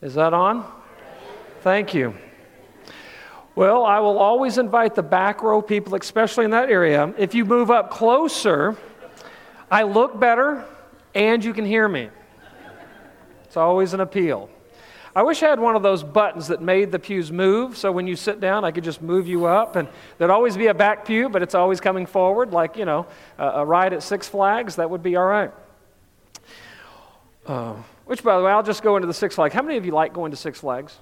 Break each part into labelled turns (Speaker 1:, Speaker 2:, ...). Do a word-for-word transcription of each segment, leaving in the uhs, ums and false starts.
Speaker 1: Is that on? Thank you. Well, I will always invite the back row people, especially in that area. If you move up closer, I look better and you can hear me. It's always an appeal. I wish I had one of those buttons that made the pews move, so when you sit down, I could just move you up. And there'd always be a back pew, but it's always coming forward, like, you know, a, a ride at Six Flags. That would be all right. Uh, which, by the way, I'll just go into the Six Flags. How many of you like going to Six Flags?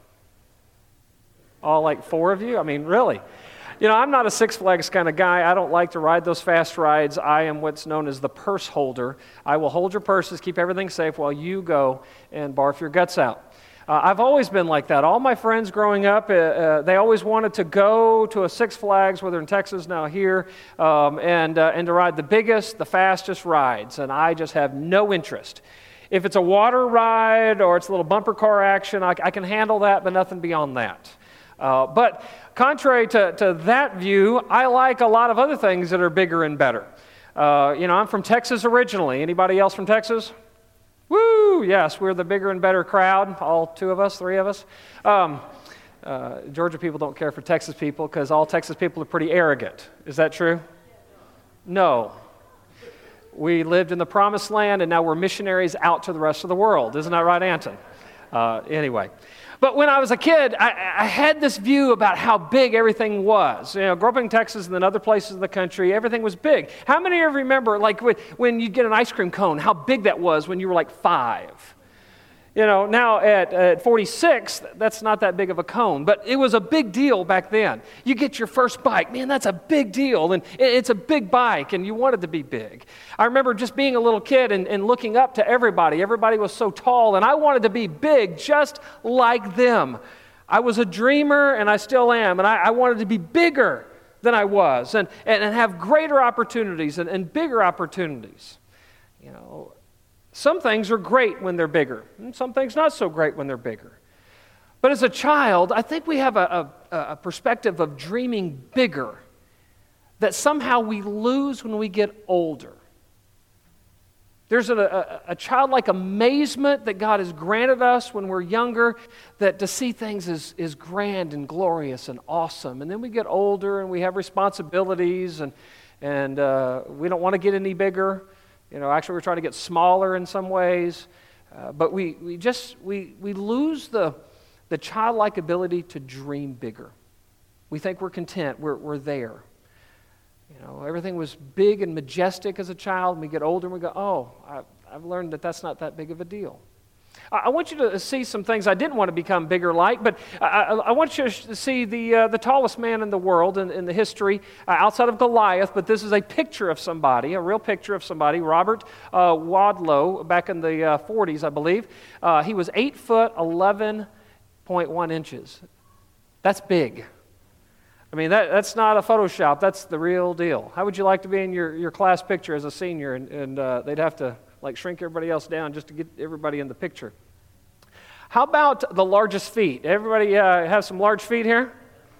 Speaker 1: All like four of you? I mean, really? You know, I'm not a Six Flags kind of guy. I don't like to ride those fast rides. I am what's known as the purse holder. I will hold your purses, keep everything safe while you go and barf your guts out. Uh, I've always been like that. All my friends growing up, uh, uh, they always wanted to go to a Six Flags, whether in Texas, now here, um, and, uh, and to ride the biggest, the fastest rides, and I just have no interest. If it's a water ride or it's a little bumper car action, I, I can handle that, but nothing beyond that. Uh, but contrary to, to that view, I like a lot of other things that are bigger and better. Uh, you know, I'm from Texas originally. Anybody else from Texas? Woo! Yes, we're the bigger and better crowd, all two of us, three of us. Um, uh, Georgia people don't care for Texas people because all Texas people are pretty arrogant. Is that true? No. We lived in the promised land, and now we're missionaries out to the rest of the world. Isn't that right, Anton? Uh, anyway. But when I was a kid, I, I had this view about how big everything was. You know, growing up in Texas and then other places in the country, everything was big. How many of you remember, like, when, when you get an ice cream cone, how big that was when you were like five? You know, now at, at forty-six, that's not that big of a cone, but it was a big deal back then. You get your first bike, man, that's a big deal, and it, it's a big bike, and you want it to be big. I remember just being a little kid and, and looking up to everybody. Everybody was so tall, and I wanted to be big just like them. I was a dreamer, and I still am, and I, I wanted to be bigger than I was, and, and, and have greater opportunities and, and bigger opportunities. You know, some things are great when they're bigger, and some things not so great when they're bigger. But as a child, I think we have a, a, a perspective of dreaming bigger that somehow we lose when we get older. There's a, a, a childlike amazement that God has granted us when we're younger, that to see things is, is grand and glorious and awesome. And then we get older and we have responsibilities, and, and uh, we don't want to get any bigger. You know, actually, we're trying to get smaller in some ways, uh, but we, we just we we lose the the childlike ability to dream bigger. We think we're content. We're we're there. You know, everything was big and majestic as a child. And we get older and we go, oh, I, I've learned that that's not that big of a deal. I want you to see some things I didn't want to become bigger like, but I, I want you to see the uh, the tallest man in the world in, in the history uh, outside of Goliath, but this is a picture of somebody, a real picture of somebody, Robert uh, Wadlow, back in the uh, forties, I believe. Uh, he was eight foot, eleven point one inches. That's big. I mean, that, that's not a Photoshop, that's the real deal. How would you like to be in your, your class picture as a senior, and, and uh, they'd have to like shrink everybody else down just to get everybody in the picture? How about the largest feet? Everybody uh, have some large feet here?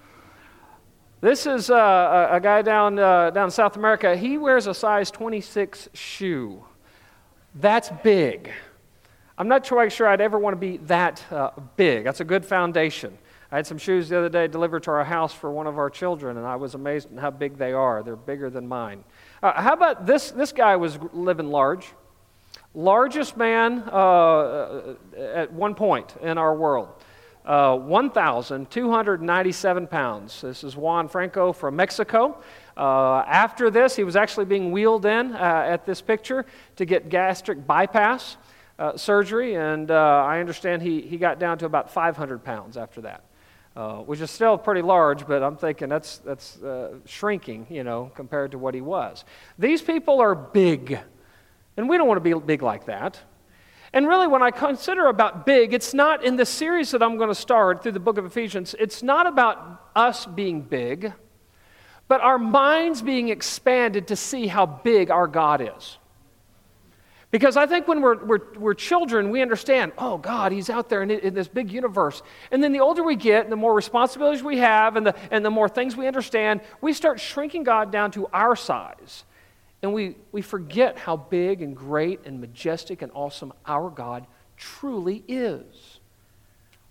Speaker 1: This is uh, a, a guy down uh, down in South America. He wears a size twenty-six shoe. That's big. I'm not quite sure I'd ever want to be that uh, big. That's a good foundation. I had some shoes the other day delivered to our house for one of our children, and I was amazed at how big they are. They're bigger than mine. Uh, how about this? This guy was living large. Largest man uh, at one point in our world, uh, one thousand two hundred ninety-seven pounds. This is Juan Franco from Mexico. Uh, after this, he was actually being wheeled in uh, at this picture to get gastric bypass uh, surgery, and uh, I understand he, he got down to about five hundred pounds after that, uh, which is still pretty large, but I'm thinking that's, that's uh, shrinking, you know, compared to what he was. These people are big. And we don't want to be big like that. And really, when I consider about big, it's not in the series that I'm going to start through the book of Ephesians, it's not about us being big, but our minds being expanded to see how big our God is. Because I think when we're, we're, we're children, we understand, oh, God, He's out there in, in this big universe. And then the older we get, the more responsibilities we have, and the, and the more things we understand, we start shrinking God down to our size. And we, we forget how big and great and majestic and awesome our God truly is.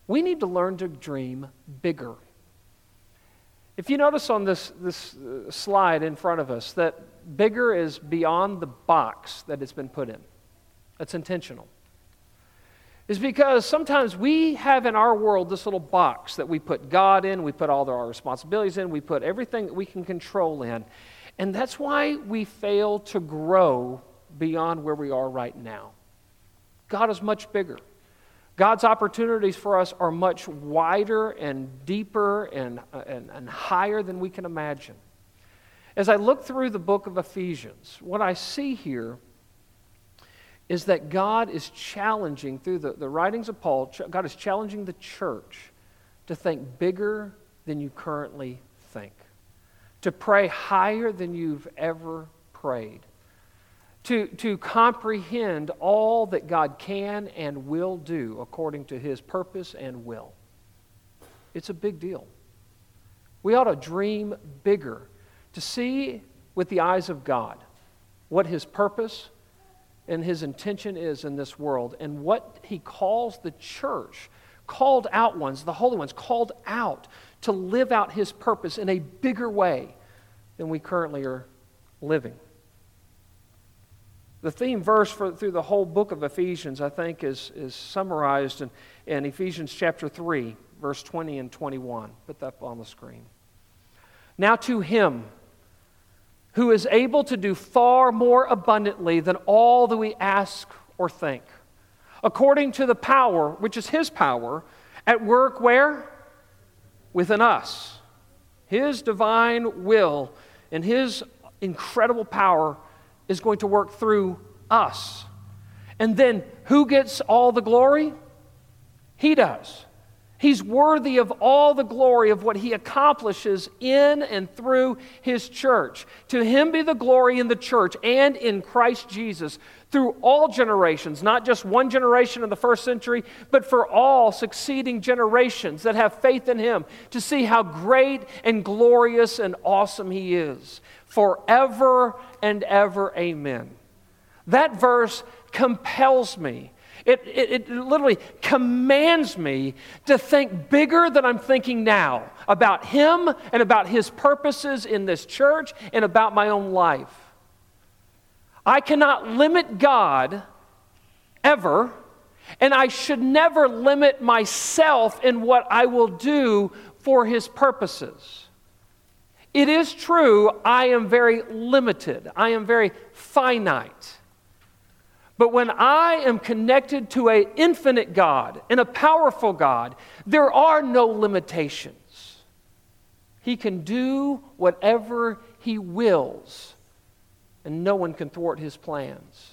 Speaker 1: We need to learn to dream bigger. If you notice on this, this uh, slide in front of us that bigger is beyond the box that it's been put in. That's intentional. It's because sometimes we have in our world this little box that we put God in, we put all our responsibilities in, we put everything that we can control in. And that's why we fail to grow beyond where we are right now. God is much bigger. God's opportunities for us are much wider and deeper and, uh, and, and higher than we can imagine. As I look through the book of Ephesians, what I see here is that God is challenging, through the, the writings of Paul, ch- God is challenging the church to think bigger than you currently think, to pray higher than you've ever prayed, To, to comprehend all that God can and will do according to His purpose and will. It's a big deal. We ought to dream bigger, to see with the eyes of God what His purpose and His intention is in this world, and what He calls the church, called out ones, the holy ones, called out to live out His purpose in a bigger way than we currently are living. The theme verse for, through the whole book of Ephesians, I think, is, is summarized in, in Ephesians chapter three, verse twenty and twenty-one. Put that up on the screen. Now to Him who is able to do far more abundantly than all that we ask or think, according to the power, which is His power, at work where? Within us. His divine will and His incredible power is going to work through us. And then who gets all the glory? He does. He's worthy of all the glory of what He accomplishes in and through His church. To Him be the glory in the church and in Christ Jesus through all generations, not just one generation in the first century, but for all succeeding generations that have faith in Him, to see how great and glorious and awesome He is. Forever and ever, amen. That verse compels me. It, it, it literally commands me to think bigger than I'm thinking now about Him and about His purposes in this church and about my own life. I cannot limit God ever, and I should never limit myself in what I will do for His purposes. It is true, I am very limited. I am very finite. But when I am connected to an infinite God and a powerful God, there are no limitations. He can do whatever He wills, and no one can thwart His plans.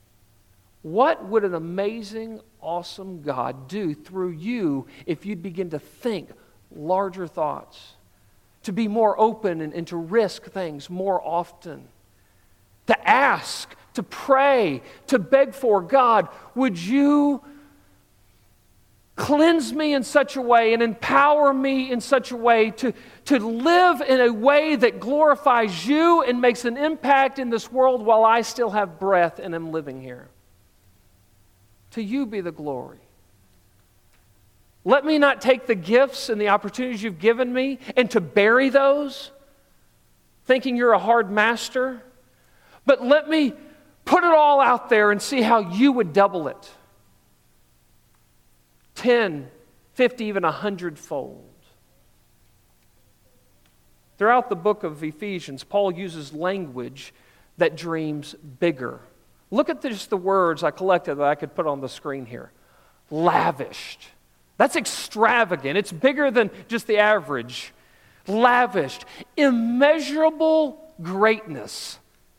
Speaker 1: What would an amazing, awesome God do through you if you'd begin to think larger thoughts? To be more open and, and to risk things more often. To ask, to pray, to beg for, God, would you cleanse me in such a way and empower me in such a way to, to live in a way that glorifies you and makes an impact in this world while I still have breath and am living here. To you be the glory. Let me not take the gifts and the opportunities you've given me and to bury those, thinking you're a hard master, but let me put it all out there and see how you would double it. Ten, fifty, even a hundredfold. Throughout the book of Ephesians, Paul uses language that dreams bigger. Look at just the words I collected that I could put on the screen here. Lavished. That's extravagant. It's bigger than just the average. Lavished. Immeasurable greatness.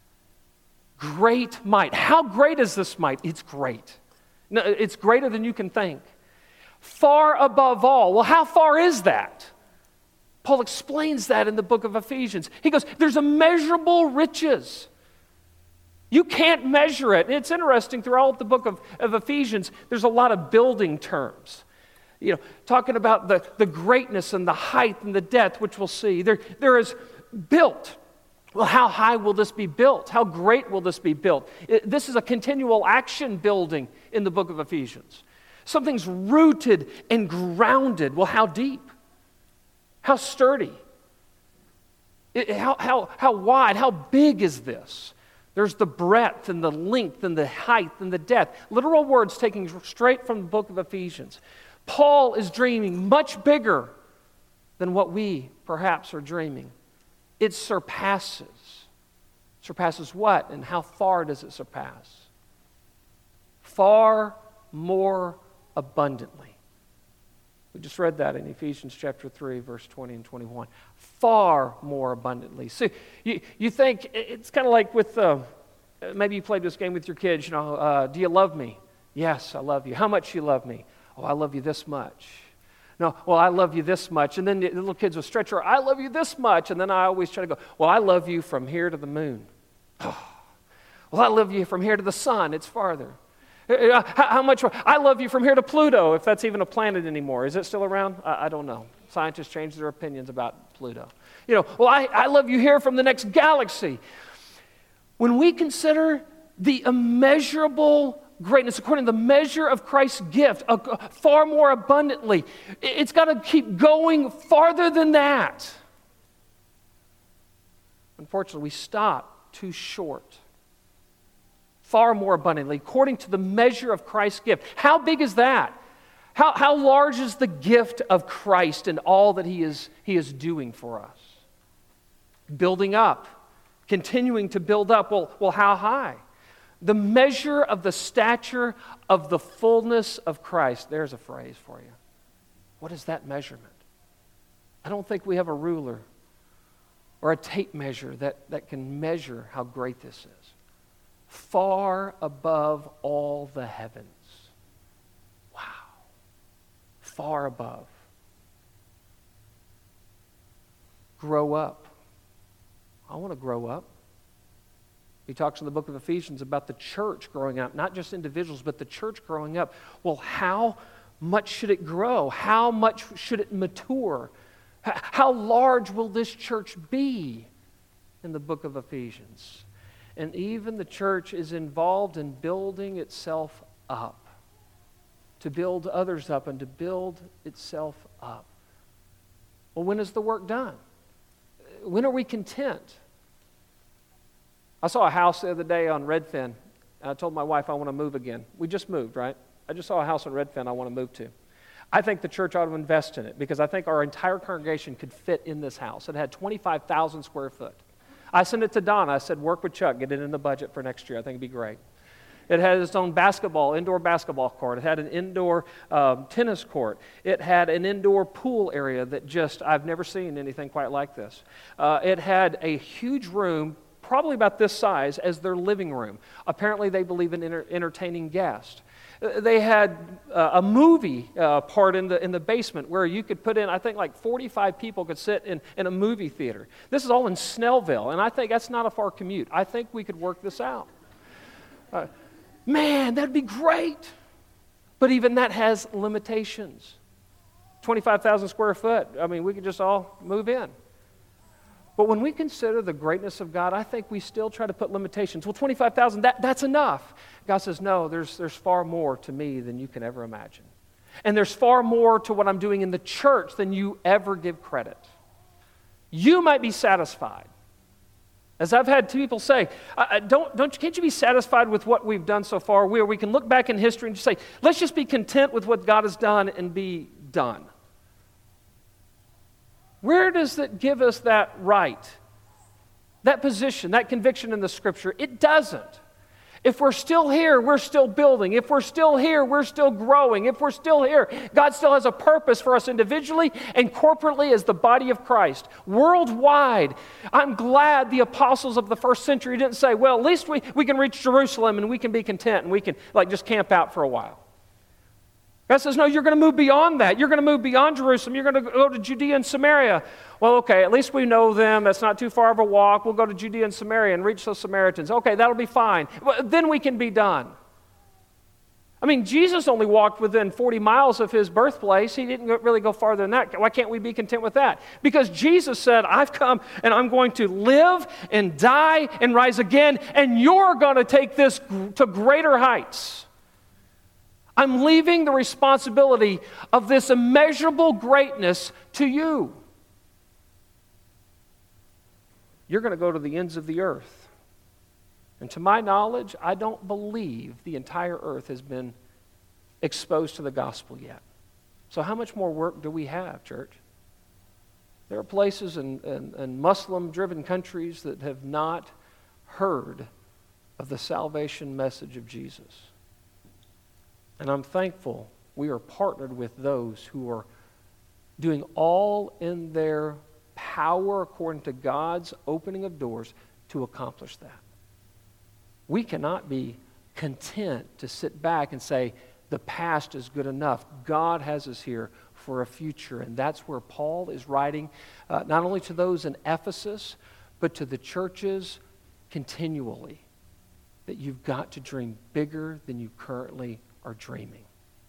Speaker 1: Great might. How great is this might? It's great. No, it's greater than you can think. Far above all. Well, how far is that? Paul explains that in the book of Ephesians. He goes, there's immeasurable riches. You can't measure it. It's interesting, throughout the book of, of Ephesians, there's a lot of building terms. You know, talking about the, the greatness and the height and the depth, which we'll see. There, there is built. Well, how high will this be built? How great will this be built? It, this is a continual action building in the book of Ephesians. Something's rooted and grounded. Well, how deep? How sturdy? It, how, how, how wide? How big is this? There's the breadth and the length and the height and the depth. Literal words taken straight from the book of Ephesians. Paul is dreaming much bigger than what we perhaps are dreaming. It surpasses. Surpasses what? And how far does it surpass? Far more abundantly. We just read that in Ephesians chapter three, verse twenty and twenty-one. Far more abundantly. So you, you think, it's kind of like with, uh, maybe you played this game with your kids, you know, uh, do you love me? Yes, I love you. How much you love me? Oh, I love you this much. No, well, I love you this much. And then the little kids will stretch her, I love you this much. And then I always try to go, well, I love you from here to the moon. Oh, well, I love you from here to the sun. It's farther. How, how much? I love you from here to Pluto, if that's even a planet anymore. Is it still around? I, I don't know. Scientists change their opinions about Pluto. You know, well, I, I love you here from the next galaxy. When we consider the immeasurable greatness, according to the measure of Christ's gift, uh, far more abundantly, it's got to keep going farther than that. Unfortunately, we stop too short. Far more abundantly, according to the measure of Christ's gift. How big is that? How, how large is the gift of Christ and all that he is, he is doing for us? Building up, continuing to build up. Well, well, how high? The measure of the stature of the fullness of Christ. There's a phrase for you. What is that measurement? I don't think we have a ruler or a tape measure that, that can measure how great this is. Far above all the heavens. Wow. Far above. Grow up. I want to grow up. He talks in the book of Ephesians about the church growing up, not just individuals, but the church growing up. Well, how much should it grow? How much should it mature? How large will this church be in the book of Ephesians? And even the church is involved in building itself up, to build others up and to build itself up. Well, when is the work done? When are we content? I saw a house the other day on Redfin. I told my wife I want to move again. We just moved, right? I just saw a house on Redfin I want to move to. I think the church ought to invest in it because I think our entire congregation could fit in this house. It had twenty-five thousand square foot. I sent it to Donna. I said, work with Chuck. Get it in the budget for next year. I think it'd be great. It had its own basketball, indoor basketball court. It had an indoor um, tennis court. It had an indoor pool area that just, I've never seen anything quite like this. Uh, it had a huge room, probably about this size, as their living room. Apparently they believe in enter- entertaining guests. They had uh, a movie uh, part in the in the basement where you could put in, I think like forty-five people could sit in, in a movie theater. This is all in Snellville, and I think that's not a far commute. I think we could work this out. Uh, man, that'd be great. But even that has limitations. twenty-five thousand square foot, I mean, we could just all move in. But when we consider the greatness of God, I think we still try to put limitations. Well, twenty-five thousand, that, that's enough. God says, no, there's, there's far more to me than you can ever imagine. And there's far more to what I'm doing in the church than you ever give credit. You might be satisfied. As I've had people say, I, I don't, don't, can't you be satisfied with what we've done so far? Where we can look back in history and just say, let's just be content with what God has done and be done. Where does it give us that right, that position, that conviction in the Scripture? It doesn't. If we're still here, we're still building. If we're still here, we're still growing. If we're still here, God still has a purpose for us individually and corporately as the body of Christ. Worldwide, I'm glad the apostles of the first century didn't say, well, at least we, we can reach Jerusalem and we can be content and we can like just camp out for a while. God says, no, you're going to move beyond that. You're going to move beyond Jerusalem. You're going to go to Judea and Samaria. Well, okay, at least we know them. That's not too far of a walk. We'll go to Judea and Samaria and reach those Samaritans. Okay, that'll be fine. Well, then we can be done. I mean, Jesus only walked within forty miles of his birthplace. He didn't really go farther than that. Why can't we be content with that? Because Jesus said, I've come and I'm going to live and die and rise again, and you're going to take this to greater heights. I'm leaving the responsibility of this immeasurable greatness to you. You're going to go to the ends of the earth. And to my knowledge, I don't believe the entire earth has been exposed to the gospel yet. So how much more work do we have, church? There are places in, in, in Muslim-driven countries that have not heard of the salvation message of Jesus. And I'm thankful we are partnered with those who are doing all in their power according to God's opening of doors to accomplish that. We cannot be content to sit back and say, the past is good enough. God has us here for a future. And that's where Paul is writing, uh, not only to those in Ephesus, but to the churches continually, that you've got to dream bigger than you currently are dreaming.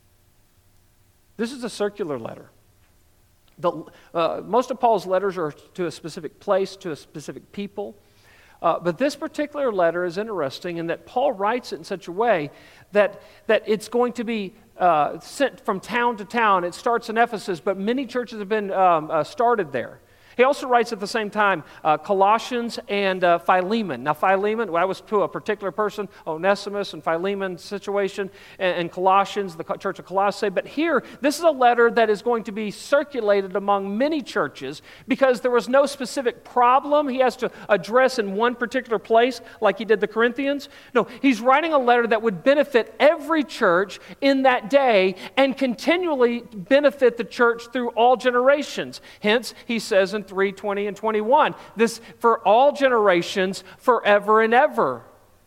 Speaker 1: This is a circular letter. The, uh, most of Paul's letters are to a specific place, to a specific people. Uh, but this particular letter is interesting in that Paul writes it in such a way that, that it's going to be uh, sent from town to town. It starts in Ephesus, but many churches have been um, uh, started there. He also writes at the same time uh, Colossians and uh, Philemon. Now Philemon, well, that was to a particular person, Onesimus and Philemon situation, and, and Colossians, the church of Colossae. But here, this is a letter that is going to be circulated among many churches because there was no specific problem he has to address in one particular place like he did the Corinthians. No, he's writing a letter that would benefit every church in that day and continually benefit the church through all generations. Hence, he says in three twenty and twenty-one, this for all generations, forever and ever.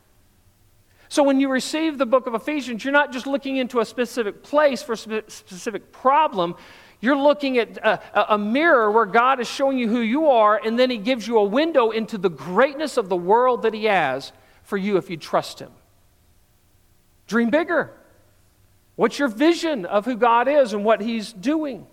Speaker 1: So when you receive the book of Ephesians, you're not just looking into a specific place for a specific problem. You're looking at a, a mirror where God is showing you who you are, and then He gives you a window into the greatness of the world that He has for you if you trust Him. Dream bigger. What's your vision of who God is and what He's doing?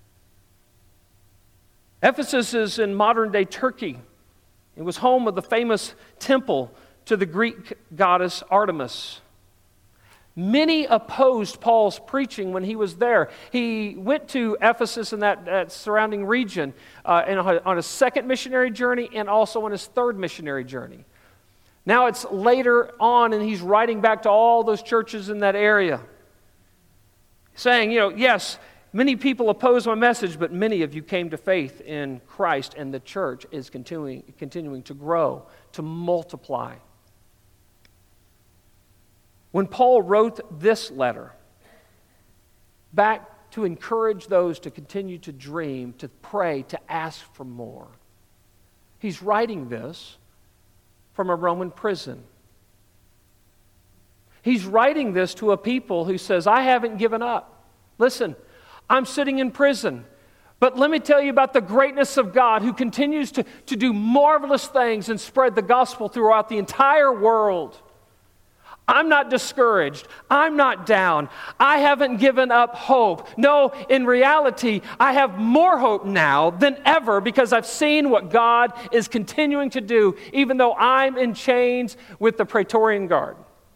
Speaker 1: Ephesus is in modern-day Turkey. It was home of the famous temple to the Greek goddess Artemis. Many opposed Paul's preaching when he was there. He went to Ephesus and that, that surrounding region uh, and on a second missionary journey and also on his third missionary journey. Now it's later on and he's writing back to all those churches in that area, saying, you know, yes, many people oppose my message, but many of you came to faith in Christ, and the church is continuing, continuing to grow, to multiply. When Paul wrote this letter, back to encourage those to continue to dream, to pray, to ask for more, he's writing this from a Roman prison. He's writing this to a people who says, I haven't given up. Listen, I'm sitting in prison, but let me tell you about the greatness of God who continues to, to do marvelous things and spread the gospel throughout the entire world. I'm not discouraged. I'm not down. I haven't given up hope. No, in reality, I have more hope now than ever because I've seen what God is continuing to do, even though I'm in chains with the Praetorian Guard.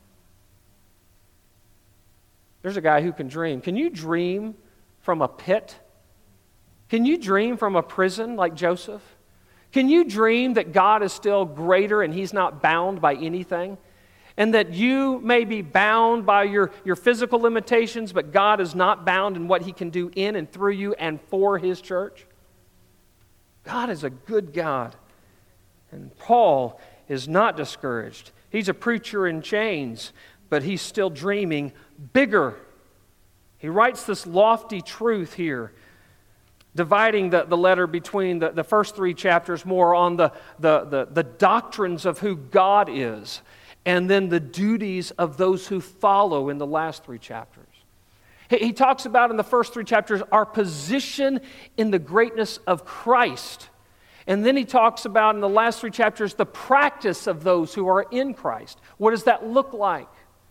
Speaker 1: There's a guy who can dream. Can you dream from a pit? Can you dream from a prison like Joseph? Can you dream that God is still greater and He's not bound by anything? And that you may be bound by your, your physical limitations, but God is not bound in what He can do in and through you and for His church? God is a good God. And Paul is not discouraged. He's a preacher in chains, but he's still dreaming bigger. He writes this lofty truth here, dividing the, the letter between the, the first three chapters more on the, the, the, the doctrines of who God is, and then the duties of those who follow in the last three chapters. He, he talks about in the first three chapters our position in the greatness of Christ. And then he talks about in the last three chapters the practice of those who are in Christ. What does that look like?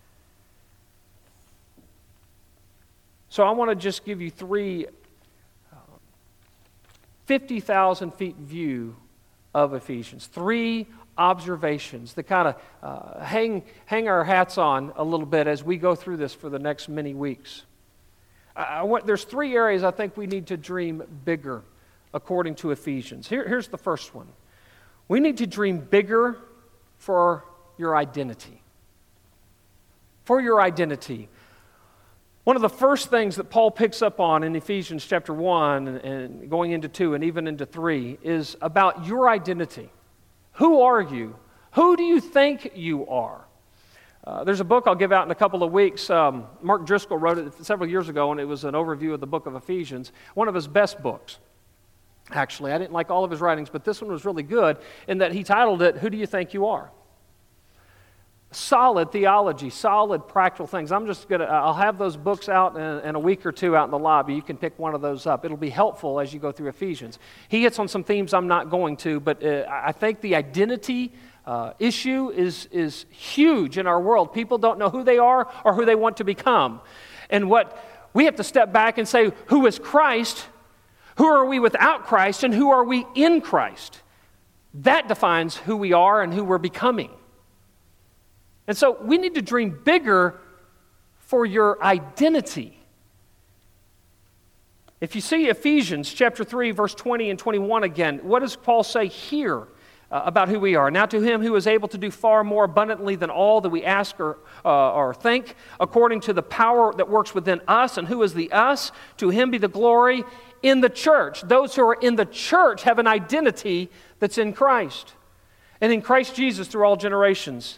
Speaker 1: So I want to just give you three uh, fifty thousand feet view of Ephesians. Three observations that kind of uh, hang, hang our hats on a little bit as we go through this for the next many weeks. I, I want, there's three areas I think we need to dream bigger according to Ephesians. Here, here's the first one. We need to dream bigger for your identity. For your identity. One of the first things that Paul picks up on in Ephesians chapter one and, and going into two and even into three is about your identity. Who are you? Who do you think you are? Uh, there's a book I'll give out in a couple of weeks. Um, Mark Driscoll wrote it several years ago, and it was an overview of the book of Ephesians, one of his best books. Actually, I didn't like all of his writings, but this one was really good in that he titled it, Who Do You Think You Are? Solid theology, solid practical things. I'm just going to, I'll have those books out in, in a week or two out in the lobby. You can pick one of those up. It'll be helpful as you go through Ephesians. He hits on some themes I'm not going to, but uh, I think the identity uh, issue is, is huge in our world. People don't know who they are or who they want to become. And what we have to step back and say, who is Christ? Who are we without Christ? And who are we in Christ? That defines who we are and who we're becoming. And so we need to dream bigger for your identity. If you see Ephesians chapter three, verse twenty and twenty-one again, what does Paul say here uh, about who we are? Now to him who is able to do far more abundantly than all that we ask or, uh, or think, according to the power that works within us, and who is the us, to him be the glory in the church. Those who are in the church have an identity that's in Christ. And in Christ Jesus through all generations.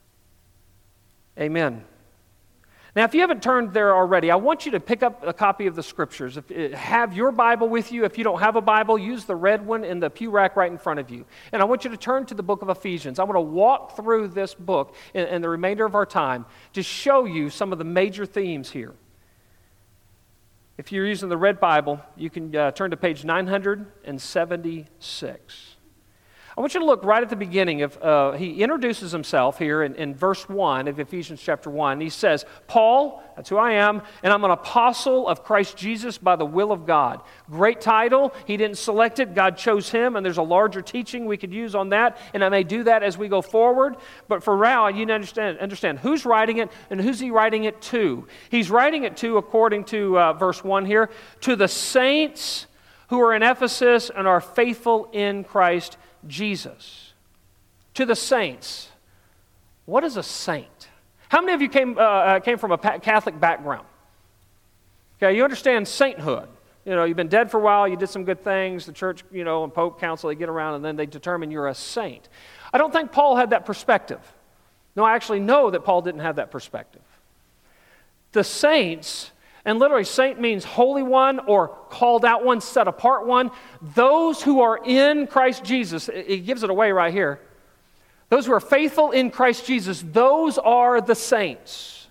Speaker 1: Amen. Now, if you haven't turned there already, I want you to pick up a copy of the Scriptures. If, have your Bible with you. If you don't have a Bible, use the red one in the pew rack right in front of you. And I want you to turn to the book of Ephesians. I want to walk through this book in, in the remainder of our time to show you some of the major themes here. If you're using the red Bible, you can uh, turn to page nine seventy-six. I want you to look right at the beginning of, uh, he introduces himself here in, in verse one of Ephesians chapter one. He says, Paul, that's who I am, and I'm an apostle of Christ Jesus by the will of God. Great title. He didn't select it. God chose him, and there's a larger teaching we could use on that, and I may do that as we go forward. But for now, you need to understand, understand who's writing it and who's he writing it to. He's writing it to, according to uh, verse one here, to the saints who are in Ephesus and are faithful in Christ Jesus. To the saints. What is a saint? How many of you came uh, came from a Catholic background? Okay, you understand sainthood. You know, you've been dead for a while, you did some good things, the church, you know, and Pope Council, they get around and then they determine you're a saint. I don't think Paul had that perspective. No, I actually know that Paul didn't have that perspective. The saints, and literally saint means holy one or called out one, set apart one. Those who are in Christ Jesus, it gives it away right here. Those who are faithful in Christ Jesus, those are the saints.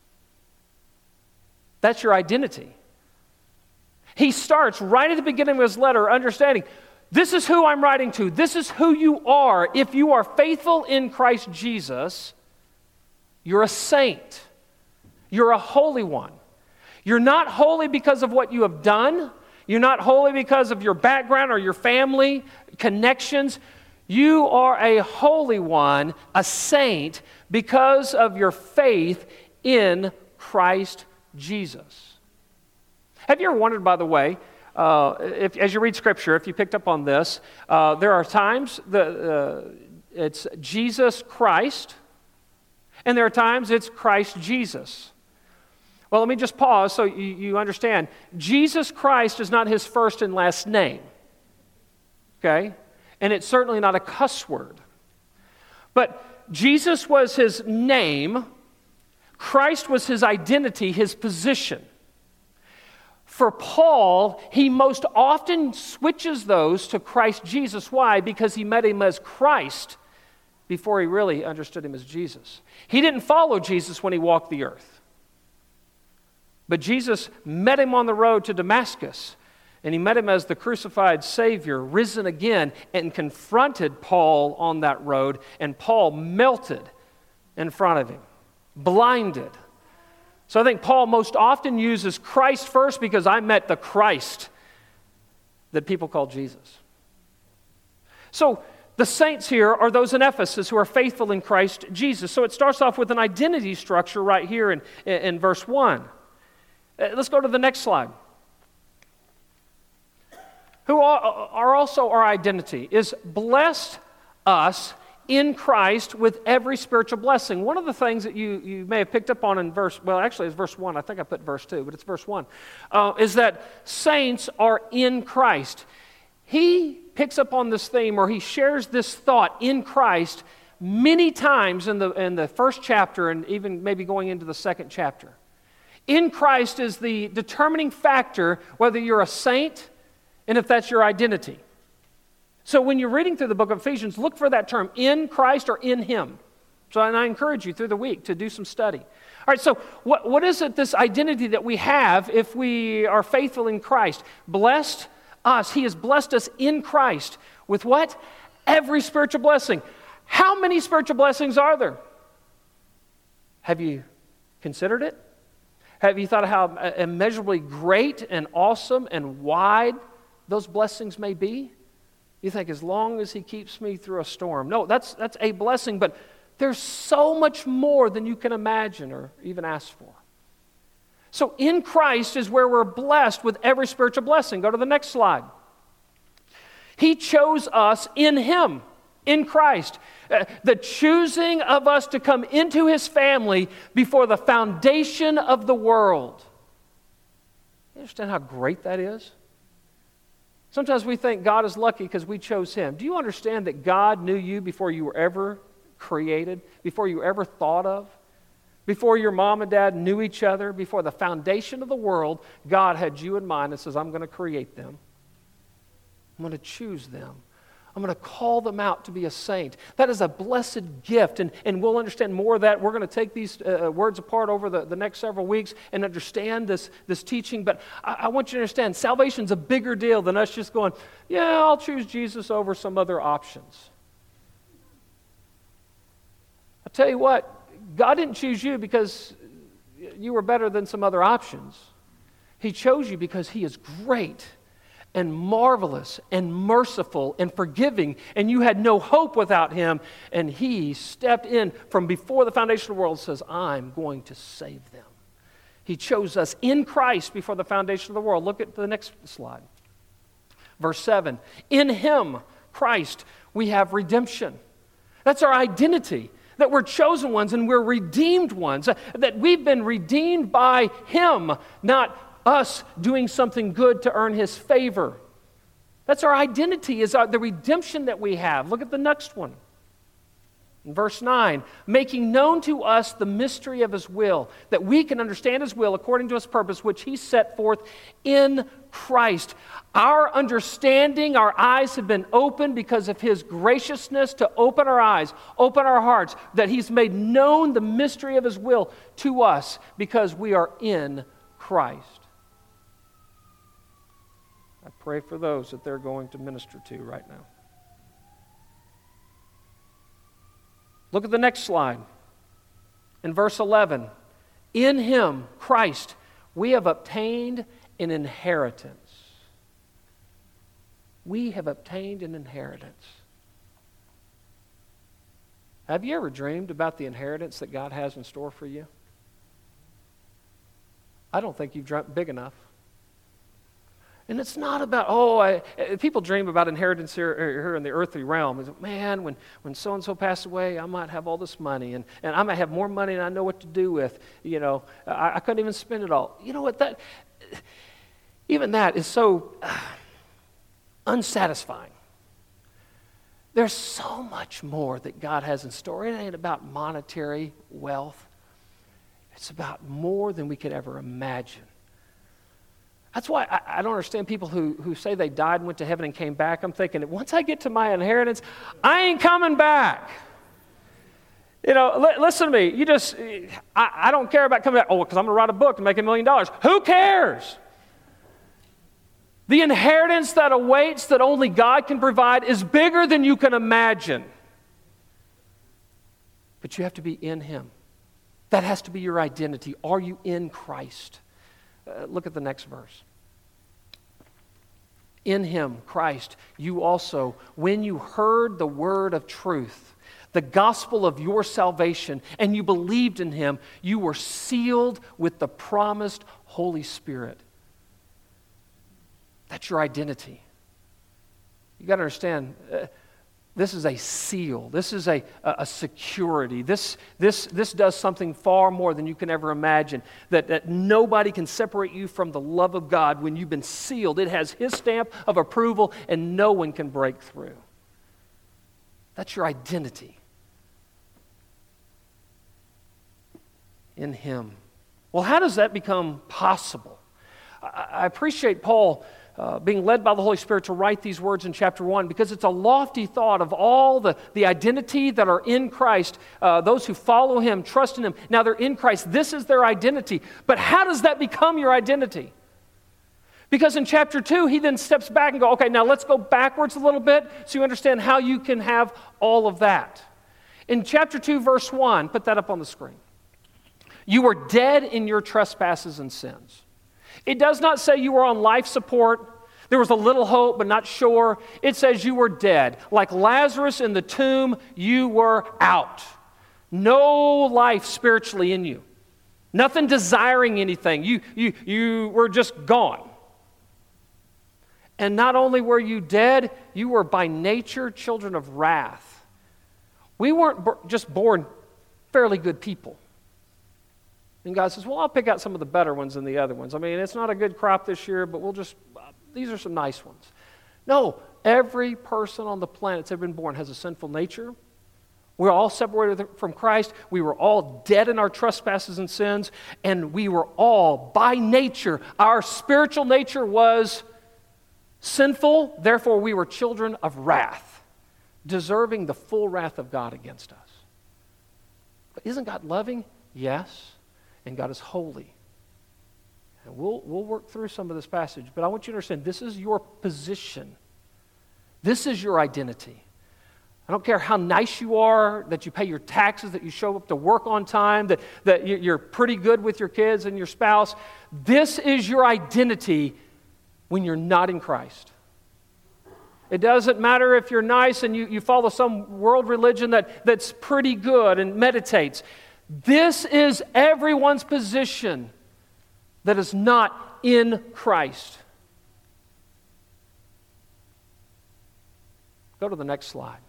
Speaker 1: That's your identity. He starts right at the beginning of his letter understanding, this is who I'm writing to. This is who you are. If you are faithful in Christ Jesus, you're a saint. You're a holy one. You're not holy because of what you have done. You're not holy because of your background or your family connections. You are a holy one, a saint, because of your faith in Christ Jesus. Have you ever wondered, by the way, uh, if, as you read Scripture, if you picked up on this, uh, there are times that uh, it's Jesus Christ, and there are times it's Christ Jesus. Well, let me just pause so you, you understand. Jesus Christ is not his first and last name, okay? And it's certainly not a cuss word. But Jesus was his name. Christ was his identity, his position. For Paul, he most often switches those to Christ Jesus. Why? Because he met him as Christ before he really understood him as Jesus. He didn't follow Jesus when he walked the earth. But Jesus met him on the road to Damascus, and he met him as the crucified Savior, risen again, and confronted Paul on that road, and Paul melted in front of him, blinded. So I think Paul most often uses Christ first because I met the Christ that people call Jesus. So the saints here are those in Ephesus who are faithful in Christ Jesus. So it starts off with an identity structure right here in, in verse one. Uh, let's go to the next slide. Who are also our identity is blessed us in Christ with every spiritual blessing. One of the things that you, you may have picked up on in verse, well, actually it's verse one. I think I put verse two, but it's verse one, uh, is that saints are in Christ. He picks up on this theme, or he shares this thought in Christ many times in the, in the first chapter and even maybe going into the second chapter. In Christ is the determining factor whether you're a saint and if that's your identity. So when you're reading through the book of Ephesians, look for that term, in Christ or in Him. So and I encourage you through the week to do some study. All right, so what, what is it, this identity that we have if we are faithful in Christ? Blessed us. He has blessed us in Christ with what? Every spiritual blessing. How many spiritual blessings are there? Have you considered it? Have you thought of how immeasurably great and awesome and wide those blessings may be? You think, as long as He keeps me through a storm. No, that's, that's a blessing, but there's so much more than you can imagine or even ask for. So in Christ is where we're blessed with every spiritual blessing. Go to the next slide. He chose us in Him, in Christ. Uh, the choosing of us to come into His family before the foundation of the world. You understand how great that is? Sometimes we think God is lucky because we chose Him. Do you understand that God knew you before you were ever created, before you were ever thought of? Before your mom and dad knew each other, before the foundation of the world, God had you in mind and says, I'm going to create them. I'm going to choose them. I'm going to call them out to be a saint. That is a blessed gift, and, and we'll understand more of that. We're going to take these uh, words apart over the, the next several weeks and understand this, this teaching, but I, I want you to understand, salvation's a bigger deal than us just going, yeah, I'll choose Jesus over some other options. I'll tell you what, God didn't choose you because you were better than some other options. He chose you because He is great and marvelous and merciful and forgiving, and you had no hope without Him, and He stepped in from before the foundation of the world and says, I'm going to save them. He chose us in Christ before the foundation of the world. Look at the next slide. Verse seven, in Him, Christ, we have redemption. That's our identity, that we're chosen ones and we're redeemed ones, that we've been redeemed by Him, not us doing something good to earn His favor. That's our identity, is our, the redemption that we have. Look at the next one. In verse nine, making known to us the mystery of His will, that we can understand His will according to His purpose, which He set forth in Christ. Our understanding, our eyes have been opened because of His graciousness to open our eyes, open our hearts, that He's made known the mystery of His will to us because we are in Christ. I pray for those that they're going to minister to right now. Look at the next slide. In verse eleven, in Him, Christ, we have obtained an inheritance. We have obtained an inheritance. Have you ever dreamed about the inheritance that God has in store for you? I don't think you've dreamt big enough. And it's not about, oh, I, people dream about inheritance here, here in the earthly realm. It's, man, when, when so-and-so passed away, I might have all this money, and, and I might have more money than I know what to do with. You know, I, I couldn't even spend it all. You know what, that, even that is so uh, unsatisfying. There's so much more that God has in store. It ain't about monetary wealth. It's about more than we could ever imagine. That's why I, I don't understand people who, who say they died and went to heaven and came back. I'm thinking, once I get to my inheritance, I ain't coming back. You know, li- listen to me. You just, I, I don't care about coming back. Oh, because I'm going to write a book and make a million dollars. Who cares? The inheritance that awaits that only God can provide is bigger than you can imagine. But you have to be in Him. That has to be your identity. Are you in Christ? Uh, look at the next verse. In him, Christ, you also, when you heard the word of truth, the gospel of your salvation, and you believed in him, you were sealed with the promised Holy Spirit. That's your identity. You got to understand, uh, this is a seal. This is a, a, a security. This, this, this does something far more than you can ever imagine. That, that nobody can separate you from the love of God when you've been sealed. It has his stamp of approval, and no one can break through. That's your identity. In him. Well, how does that become possible? I, I appreciate Paul Uh, being led by the Holy Spirit to write these words in chapter one, because it's a lofty thought of all the, the identity that are in Christ, uh, those who follow him, trust in him. Now they're in Christ. This is their identity. But how does that become your identity? Because in chapter two, he then steps back and go, okay, now let's go backwards a little bit so you understand how you can have all of that. In chapter two, verse one, put that up on the screen. You were dead in your trespasses and sins. It does not say you were on life support. There was a little hope, but not sure. It says you were dead. Like Lazarus in the tomb, you were out. No life spiritually in you. Nothing desiring anything. You, you, you were just gone. And not only were you dead, you were by nature children of wrath. We weren't b- just born fairly good people. And God says, well, I'll pick out some of the better ones than the other ones. I mean, it's not a good crop this year, but we'll just, uh, these are some nice ones. No, every person on the planet that's ever been born has a sinful nature. We're all separated from Christ. We were all dead in our trespasses and sins. And we were all, by nature, our spiritual nature was sinful. Therefore, we were children of wrath, deserving the full wrath of God against us. But isn't God loving? Yes. And God is holy. And we'll, we'll work through some of this passage, but I want you to understand, this is your position. This is your identity. I don't care how nice you are, that you pay your taxes, that you show up to work on time, that, that you're pretty good with your kids and your spouse. This is your identity when you're not in Christ. It doesn't matter if you're nice and you, you follow some world religion that, that's pretty good and meditates. This is everyone's position that is not in Christ. Go to the next slide.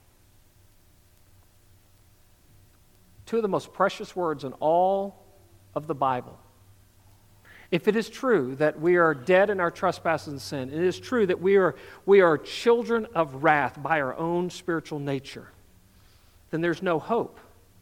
Speaker 1: Two of the most precious words in all of the Bible. If it is true that we are dead in our trespasses and sin, it is true that we are, we are children of wrath by our own spiritual nature, then there's no hope.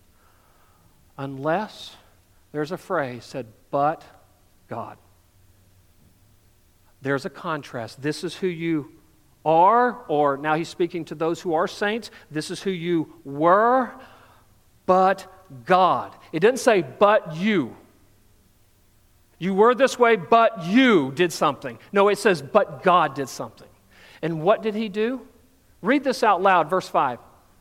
Speaker 1: Unless there's a phrase said, but God. There's a contrast. This is who you are, or now he's speaking to those who are saints. This is who you were, but God. It doesn't say, but you. You were this way, but you did something. No, it says, but God did something. And what did he do? Read this out loud, verse five.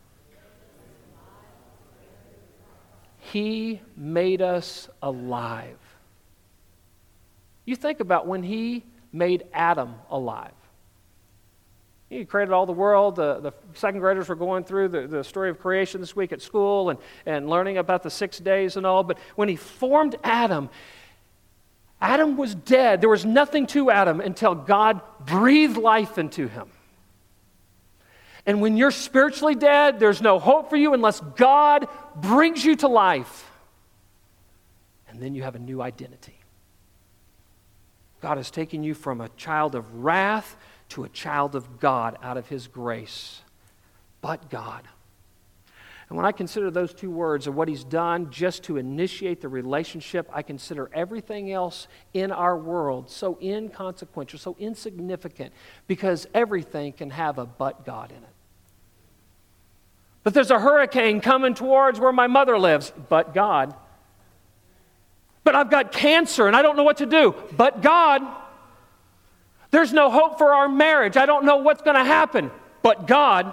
Speaker 1: He made us alive. You think about when he made Adam alive. He created all the world. The, the second graders were going through the, the story of creation this week at school and, and learning about the six days and all. But when he formed Adam, Adam was dead. There was nothing to Adam until God breathed life into him. And when you're spiritually dead, there's no hope for you unless God brings you to life. And then you have a new identity. God has taken you from a child of wrath to a child of God out of his grace. But God. And when I consider those two words and what he's done just to initiate the relationship, I consider everything else in our world so inconsequential, so insignificant, because everything can have a but God in it. But there's a hurricane coming towards where my mother lives, but God. But I've got cancer and I don't know what to do, but God. There's no hope for our marriage. I don't know what's going to happen, but God.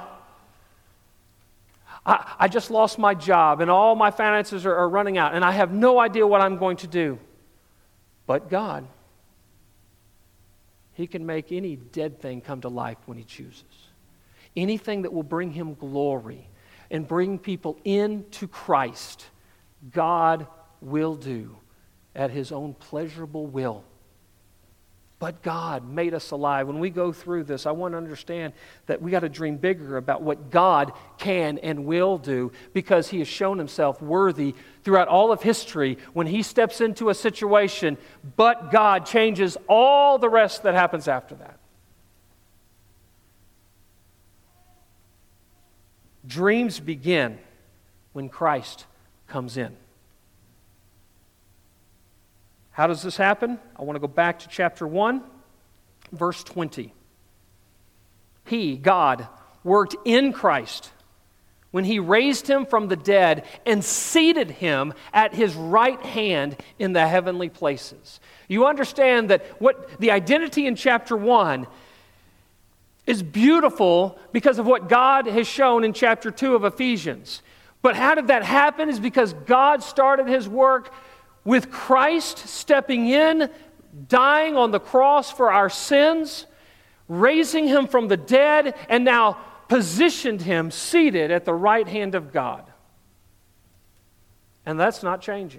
Speaker 1: I, I just lost my job and all my finances are, are running out and I have no idea what I'm going to do, but God. He can make any dead thing come to life when He chooses. Anything that will bring Him glory and bring people into Christ, God will do at His own pleasurable will. But God made us alive. When we go through this, I want to understand that we got to dream bigger about what God can and will do, because He has shown Himself worthy throughout all of history. When He steps into a situation, but God changes all the rest that happens after that. Dreams begin when Christ comes in. How does this happen? I want to go back to chapter one, verse twenty. He, God, worked in Christ when He raised Him from the dead and seated Him at His right hand in the heavenly places. You understand that what the identity in chapter one is beautiful because of what God has shown in chapter two of Ephesians. But how did that happen? Is because God started His work with Christ stepping in, dying on the cross for our sins, raising Him from the dead, and now positioned Him seated at the right hand of God. And that's not changing.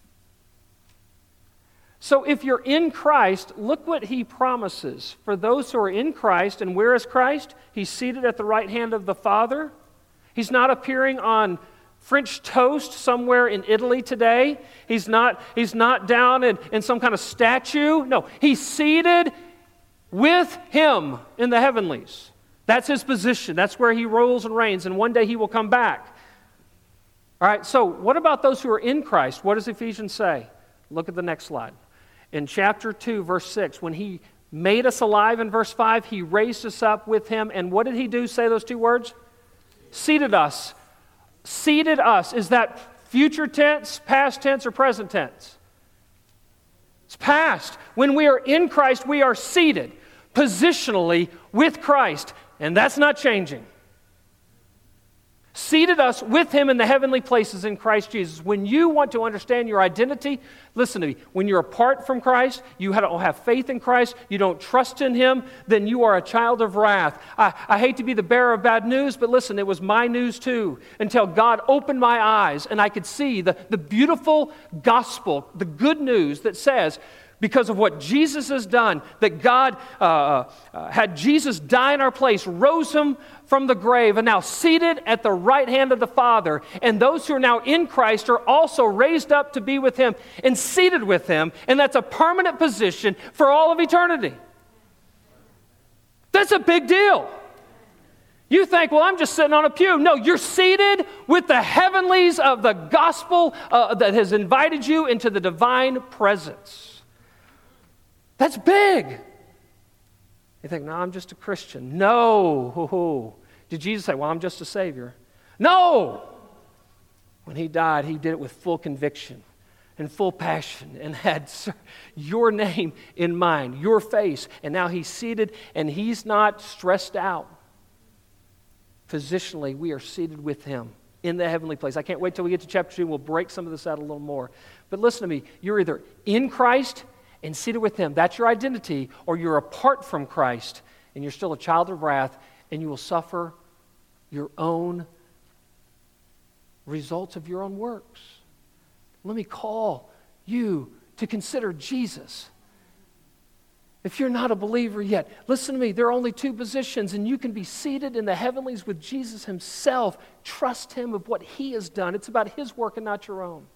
Speaker 1: So if you're in Christ, look what He promises. For those who are in Christ, and where is Christ? He's seated at the right hand of the Father. He's not appearing on French toast somewhere in Italy today. He's not, he's not down in, in some kind of statue. No, He's seated with Him in the heavenlies. That's His position. That's where He rules and reigns, and one day He will come back. All right, so what about those who are in Christ? What does Ephesians say? Look at the next slide. In chapter two, verse six, when He made us alive in verse five, He raised us up with Him, and what did He do? Say those two words. Seated us. Seated us. Is that future tense, past tense, or present tense? It's past. When we are in Christ, we are seated positionally with Christ, and that's not changing. Seated us with Him in the heavenly places in Christ Jesus. When you want to understand your identity, listen to me. When you're apart from Christ, you don't have faith in Christ, you don't trust in Him, then you are a child of wrath. I, I hate to be the bearer of bad news, but listen, it was my news too, until God opened my eyes and I could see the, the beautiful gospel, the good news that says, because of what Jesus has done, that God uh, uh, had Jesus die in our place, rose Him from the grave, and now seated at the right hand of the Father. And those who are now in Christ are also raised up to be with Him and seated with Him. And that's a permanent position for all of eternity. That's a big deal. You think, well, I'm just sitting on a pew. No, you're seated with the heavenlies of the gospel uh, that has invited you into the divine presence. That's big. You think, no, I'm just a Christian. No. Did Jesus say, well, I'm just a Savior? No. When He died, He did it with full conviction and full passion and had your name in mind, your face. And now He's seated and He's not stressed out. Positionally, we are seated with Him in the heavenly place. I can't wait till we get to chapter two and we'll break some of this out a little more. But listen to me. You're either in Christ and seated with Him. That's your identity. Or you're apart from Christ and you're still a child of wrath and you will suffer your own results of your own works. Let me call you to consider Jesus. If you're not a believer yet, listen to me. There are only two positions, and you can be seated in the heavenlies with Jesus Himself. Trust Him of what He has done. It's about His work and not your own.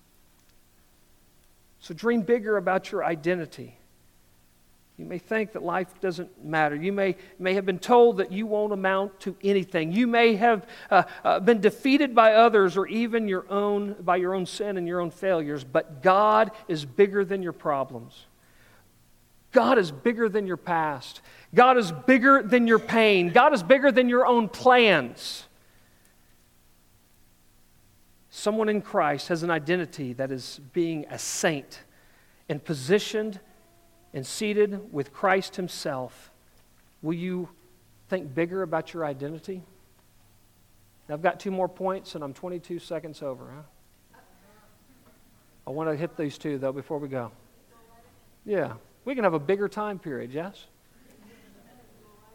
Speaker 1: So dream bigger about your identity. You may think that life doesn't matter. You may, may have been told that you won't amount to anything. You may have uh, uh, been defeated by others or even your own by your own sin and your own failures. But God is bigger than your problems. God is bigger than your past. God is bigger than your pain. God is bigger than your own plans. Someone in Christ has an identity that is being a saint and positioned and seated with Christ Himself. Will you think bigger about your identity? Now, I've got two more points and I'm twenty-two seconds over. Huh? I want to hit these two though before we go. Yeah, we can have a bigger time period, yes?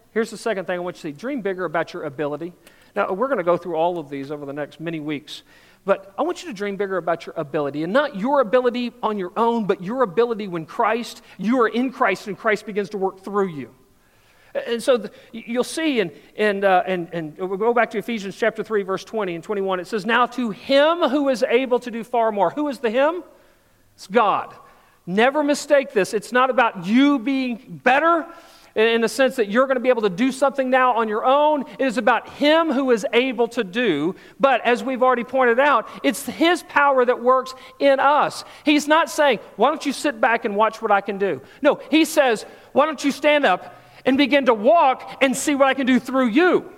Speaker 1: Here's the second thing I want you to see. Dream bigger about your ability. Now, we're going to go through all of these over the next many weeks. But I want you to dream bigger about your ability. And not your ability on your own, but your ability when Christ, you are in Christ and Christ begins to work through you. And so the, you'll see, and, and, uh, and, and we'll go back to Ephesians chapter three, verse twenty and twenty-one. It says, now to him who is able to do far more. Who is the him? It's God. Never mistake this. It's not about you being better in the sense that you're going to be able to do something now on your own. It is about him who is able to do. But as we've already pointed out, it's his power that works in us. He's not saying, why don't you sit back and watch what I can do? No, he says, why don't you stand up and begin to walk and see what I can do through you.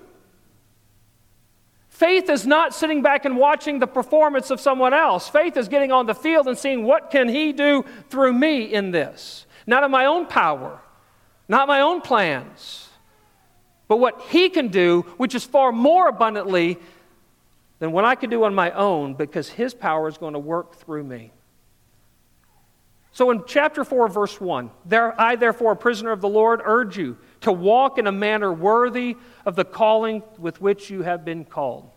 Speaker 1: Faith is not sitting back and watching the performance of someone else. Faith is getting on the field and seeing what can he do through me in this. Not in my own power, not my own plans, but what he can do, which is far more abundantly than what I can do on my own, because his power is going to work through me. So in chapter four, verse one, there, I therefore, a prisoner of the Lord, urge you to walk in a manner worthy of the calling with which you have been called.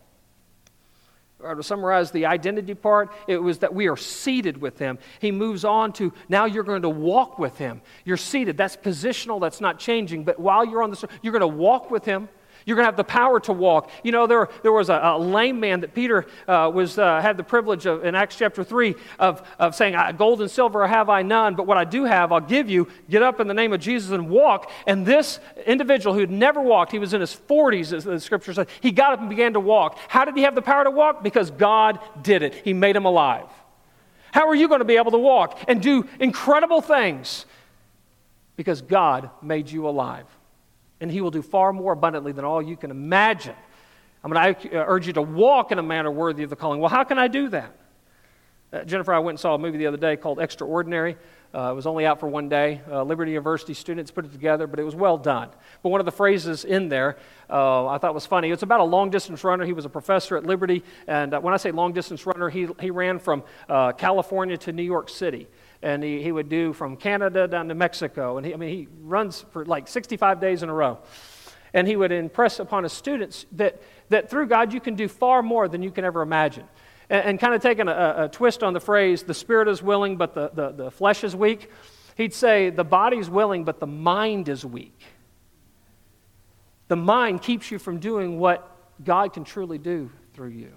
Speaker 1: Or to summarize the identity part, it was that we are seated with him. He moves on to, now you're going to walk with him. You're seated. That's positional. That's not changing. But while you're on the, you're going to walk with him. You're going to have the power to walk. You know, there, there was a, a lame man that Peter uh, was uh, had the privilege of, in Acts chapter three, of, of saying, gold and silver have I none, but what I do have, I'll give you. Get up in the name of Jesus and walk. And this individual who had never walked, he was in his forties, as the scripture says, he got up and began to walk. How did he have the power to walk? Because God did it. He made him alive. How are you going to be able to walk and do incredible things? Because God made you alive. And he will do far more abundantly than all you can imagine. I'm going to urge you to walk in a manner worthy of the calling. Well, how can I do that? Uh, Jennifer and I went and saw a movie the other day called Extraordinary. Uh, it was only out for one day. Uh, Liberty University students put it together, but it was well done. But one of the phrases in there uh, I thought was funny. It's about a long-distance runner. He was a professor at Liberty, and uh, when I say long-distance runner, he, he ran from uh, California to New York City. And he, he would do from Canada down to Mexico. And he, I mean, he runs for like sixty-five days in a row. And he would impress upon his students that, that through God you can do far more than you can ever imagine. And, and kind of taking a, a twist on the phrase, the spirit is willing, but the, the, the flesh is weak. He'd say the body's willing, but the mind is weak. The mind keeps you from doing what God can truly do through you.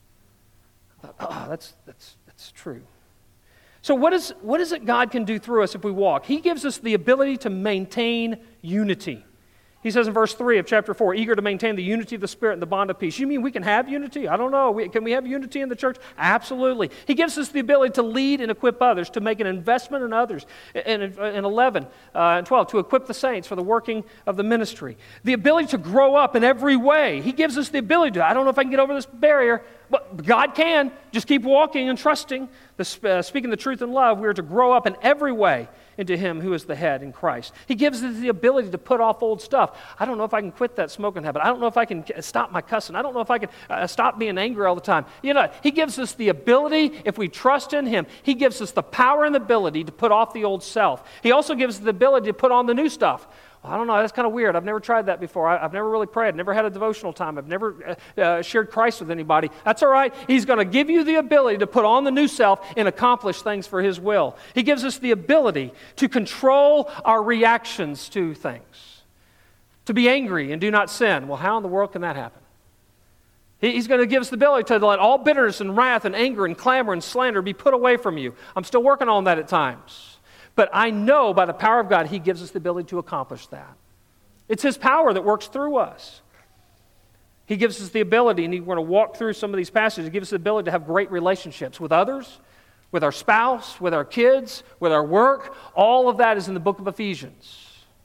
Speaker 1: I thought, oh, that's, that's, that's true. So what is, what is it God can do through us if we walk? He gives us the ability to maintain unity. He says in verse three of chapter four, eager to maintain the unity of the Spirit and the bond of peace. You mean we can have unity? I don't know. We, can we have unity in the church? Absolutely. He gives us the ability to lead and equip others, to make an investment in others. In, in, in eleven uh, and twelve, to equip the saints for the working of the ministry. The ability to grow up in every way. He gives us the ability to, I don't know if I can get over this barrier, but God can. Just keep walking and trusting. The, uh, speaking the truth in love, we are to grow up in every way into him who is the head in Christ. He gives us the ability to put off old stuff. I don't know if I can quit that smoking habit. I don't know if I can stop my cussing. I don't know if I can uh, stop being angry all the time. You know, he gives us the ability, if we trust in him, he gives us the power and the ability to put off the old self. He also gives us the ability to put on the new stuff. Well, I don't know, that's kind of weird. I've never tried that before. I, I've never really prayed. I've never had a devotional time. I've never uh, uh, shared Christ with anybody. That's all right. He's going to give you the ability to put on the new self and accomplish things for his will. He gives us the ability to control our reactions to things. To be angry and do not sin. Well, how in the world can that happen? He, he's going to give us the ability to let all bitterness and wrath and anger and clamor and slander be put away from you. I'm still working on that at times. But I know by the power of God, he gives us the ability to accomplish that. It's his power that works through us. He gives us the ability, and we're going to walk through some of these passages, he gives us the ability to have great relationships with others, with our spouse, with our kids, with our work. All of that is in the book of Ephesians.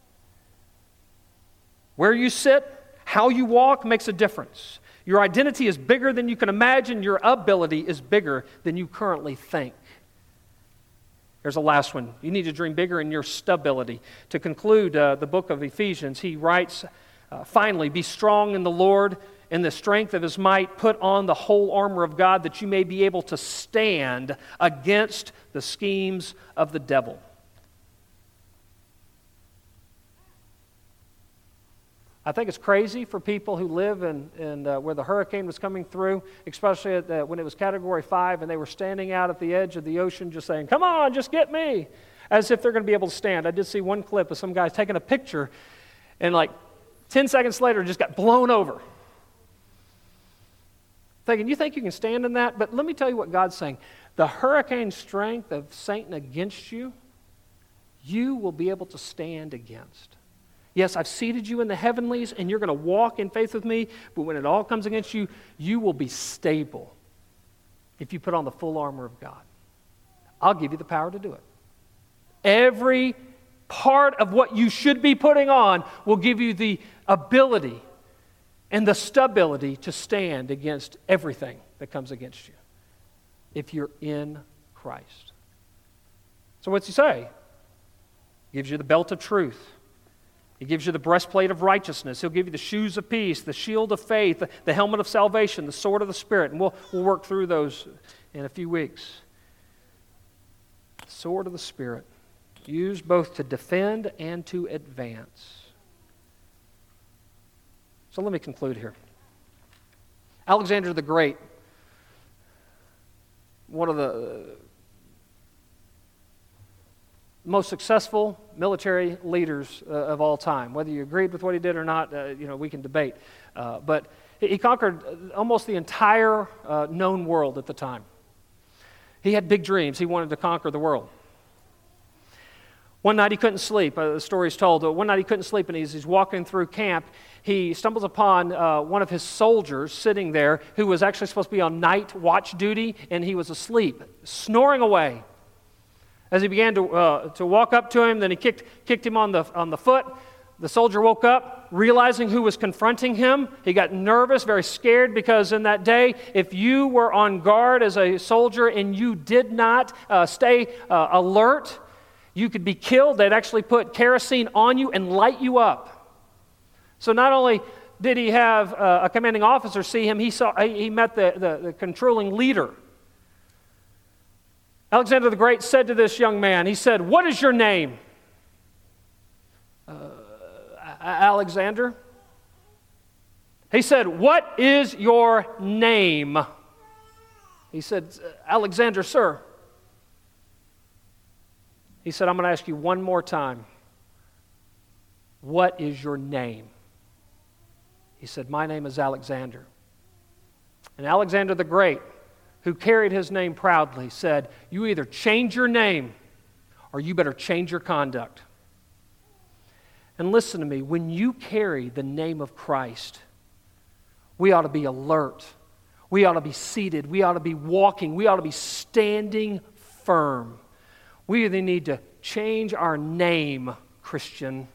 Speaker 1: Where you sit, how you walk makes a difference. Your identity is bigger than you can imagine. Your ability is bigger than you currently think. There's a last one. You need to dream bigger in your stability. To conclude uh, the book of Ephesians, he writes, uh, finally, be strong in the Lord, in the strength of his might. Put on the whole armor of God that you may be able to stand against the schemes of the devil. I think it's crazy for people who live in, in uh, where the hurricane was coming through, especially at the, when it was Category five, and they were standing out at the edge of the ocean just saying, "Come on, just get me," as if they're going to be able to stand. I did see one clip of some guy taking a picture, and like ten seconds later, just got blown over. Thinking, you think you can stand in that? But let me tell you what God's saying. The hurricane strength of Satan against you, you will be able to stand against. Yes, I've seated you in the heavenlies, and you're going to walk in faith with me, but when it all comes against you, you will be stable if you put on the full armor of God. I'll give you the power to do it. Every part of what you should be putting on will give you the ability and the stability to stand against everything that comes against you if you're in Christ. So what's he say? He gives you the belt of truth. He gives you the breastplate of righteousness. He'll give you the shoes of peace, the shield of faith, the, the helmet of salvation, the sword of the Spirit. And we'll, we'll work through those in a few weeks. The sword of the Spirit, used both to defend and to advance. So let me conclude here. Alexander the Great, one of the most successful military leaders uh, of all time. Whether you agreed with what he did or not, uh, you know, we can debate. Uh, but he conquered almost the entire uh, known world at the time. He had big dreams. He wanted to conquer the world. One night he couldn't sleep. Uh, the story is told. Uh, one night he couldn't sleep, and he's, he's walking through camp. He stumbles upon uh, one of his soldiers sitting there who was actually supposed to be on night watch duty, and he was asleep, snoring away. As he began to uh, to walk up to him, then he kicked kicked him on the on the foot. The soldier woke up, realizing who was confronting him. He got nervous, very scared, because in that day, if you were on guard as a soldier and you did not uh, stay uh, alert, you could be killed. They'd actually put kerosene on you and light you up. So not only did he have uh, a commanding officer see him, he saw he met the, the, the controlling leader. Alexander the Great said to this young man, he said, "What is your name?" Uh, Alexander. He said, "What is your name?" He said, "Alexander, sir." He said, "I'm going to ask you one more time. What is your name?" He said, "My name is Alexander." And Alexander the Great, who carried his name proudly, said, "You either change your name or you better change your conduct." And listen to me, when you carry the name of Christ, we ought to be alert. We ought to be seated. We ought to be walking. We ought to be standing firm. We either need to change our name, Christian,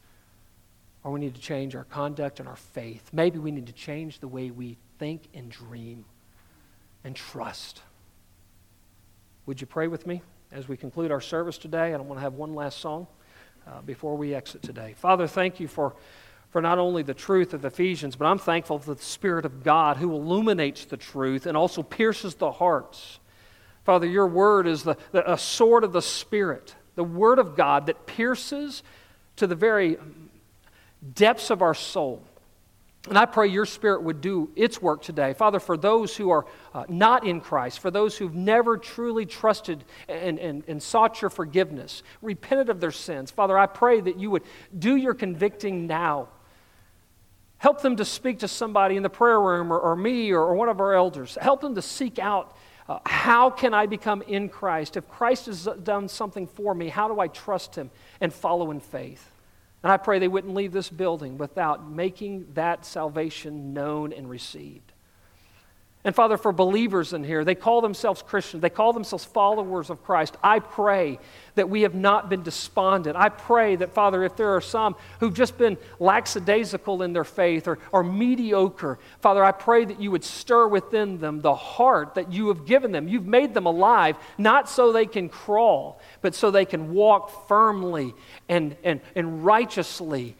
Speaker 1: or we need to change our conduct and our faith. Maybe we need to change the way we think and dream and trust. Would you pray with me as we conclude our service today? And I want to have one last song uh, before we exit today. Father, thank you for, for not only the truth of Ephesians, but I'm thankful for the Spirit of God who illuminates the truth and also pierces the hearts. Father, your word is the, the a sword of the Spirit, the word of God that pierces to the very depths of our soul. And I pray your Spirit would do its work today. Father, for those who are uh, not in Christ, for those who've never truly trusted and, and, and sought your forgiveness, repented of their sins, Father, I pray that you would do your convicting now. Help them to speak to somebody in the prayer room or, or me or, or one of our elders. Help them to seek out, uh, how can I become in Christ? If Christ has done something for me, how do I trust him and follow in faith? And I pray they wouldn't leave this building without making that salvation known and received. And Father, for believers in here, they call themselves Christians. They call themselves followers of Christ. I pray that we have not been despondent. I pray that, Father, if there are some who've just been lackadaisical in their faith or, or mediocre, Father, I pray that you would stir within them the heart that you have given them. You've made them alive, not so they can crawl, but so they can walk firmly and, and, and righteously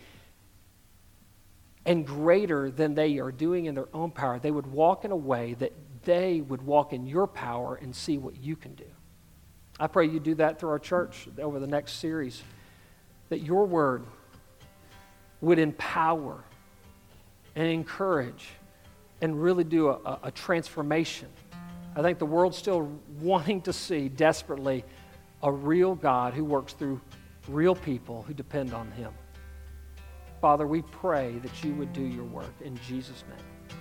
Speaker 1: and greater than they are doing in their own power. They would walk in a way that they would walk in your power and see what you can do. I pray you do that through our church over the next series, that your word would empower and encourage and really do a, a transformation. I think the world's still wanting to see desperately a real God who works through real people who depend on him. Father, we pray that you would do your work in Jesus' name.